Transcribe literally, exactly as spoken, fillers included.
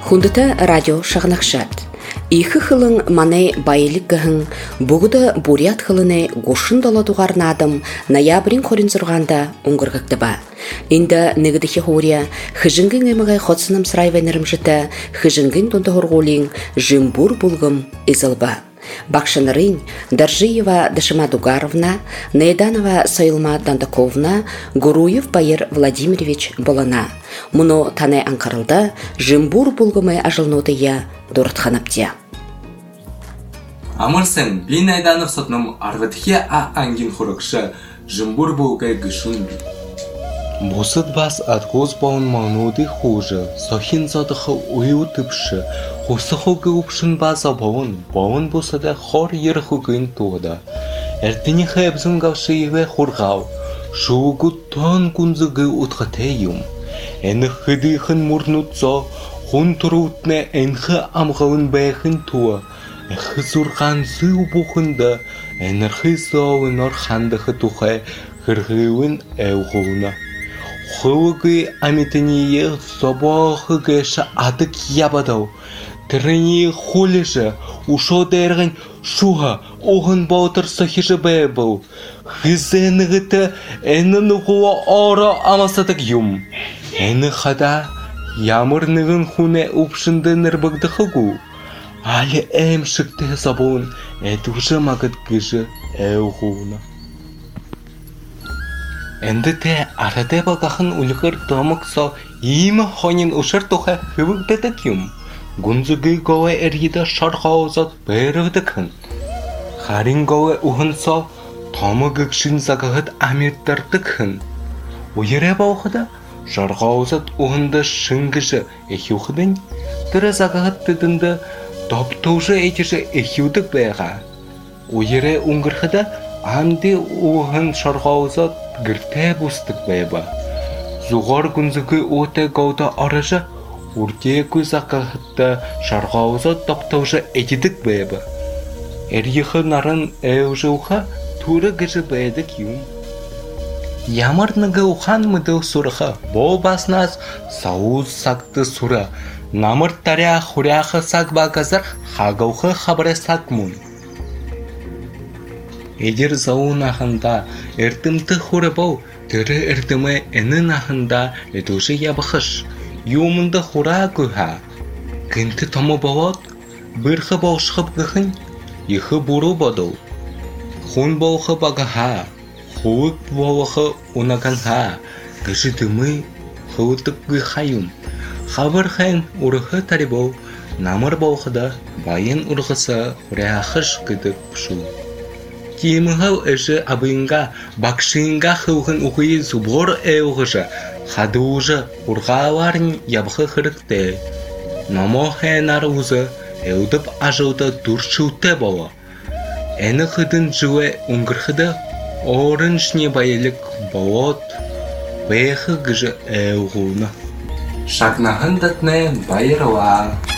Хундата радио шағнақшат. Иқы қылың маны байлық ғың, бұғыда бурят қылыны ғошын доладуғарна адым ноябрин қорын зұрғанда ұңғырғықты ба. Инда нігідіхе хория, хыжынгын әміғай қотсыным сырайвайнырым жыта, хыжынгын тонды хорғолин жымбур бұлғым изыл ба. Бакшанырын Даржиева Дашима Дугаровна, Наеданова Саилма Дандаковна, Гуруев Байыр Владимирович Болана. Мұны таны аңқарылда жымбур бұлғымай ажылнотыя дұртханаптия. Амырсын, бен Айданов сотным арватхе а ангин хуракшы жымбур бұлғай гышын бі. Босыд бас атгоз бауын маңуды хужы, сохин задықы уйу тыпшы, хусы хуғы ұпшын база бауын, бауын босыда хор ер хуғын туғыда. Әртіні хайбзын ғавшы еве хурғау, шуғы тон күнзігі ұтқыте юм. Әні хыдыхын мұрнутзо, хун тұрутны әнхі амғауын бәйхін туы, әхі зұрған зүй бұхынды, әнірхі зауын орхандығы тұқай ғырғыуын әуғуына. Хылығы амитание собохыгышы адык ябадау. Тіріне хулыжы, ушо дәргін шуға оғын баутыр сахижы бәйбау. Хызенігіті әнін ұғуа ора амасадық юм. Әні қада ямырнығын хуне ұпшынды нырбыгды қығу. Алі әм шықты забуын әдужы мағыт гыжы әуғуына. Әнді те арады бағағын үлгір домықсо иймі хонин ұшыр тұға хывыгдадық юм. Гүнзігі гоғы әргеді шарғаузат бәрігдікін. Харин гоғы ұғынсо томы гүкшін зағығыд амирдардықын. Уйыры бауғыда шарғаузат ұғынды шыңгыжы әхеуғыдың, түрі зағығыд түдінді топтужы әтежі әхеудік бәйға. Уйыры ұңғырғыда Амди уғын шарғаузат гірте бұстық бәйба. Зуғар күнзігі өте ғауды арыжы, үрте көз ақығытты шарғаузат топтаужы әтедік бәйба. Әріғі нарын әужы ұға түрі гіжі бәйдік юм. Ямырнығы ұған мұды сұрығы, бұл басназ сауыз сақты сұры, намыр таря хұряқы сақ бағазыр қағауғы қабыры сақ мұн. Эдер зауын ағында әртімті хоры бау, түрі әртімі әнін ағында әдуші ябықыш. Юмынды хора көға. Кінті томы бауад, бірхі баушықып ғығын, ехі бұру бадау. Хун бауқы бағаға, хуык бауқы ұнағанға, гүші дымы хуытып ғайым. Хабыр қайын ұрығы тарі бау, намыр бауқыда байын ұрғысы хұряқыш күдік пұшу. Киеміғау әші абыйынға, бақшыйынға қылғын ұғыйы зубор әуғыжы, қады ұжы ұрғаларын ябықы қырықты. Намо хәнар ұзы әудіп ажылды дұршылты бауы. Әні қыдын жылы ұңғырқыды, орын шіне байылық бауыд, бәйқы ғыжы әуғуны. Шақнағын дәтіне байырыла.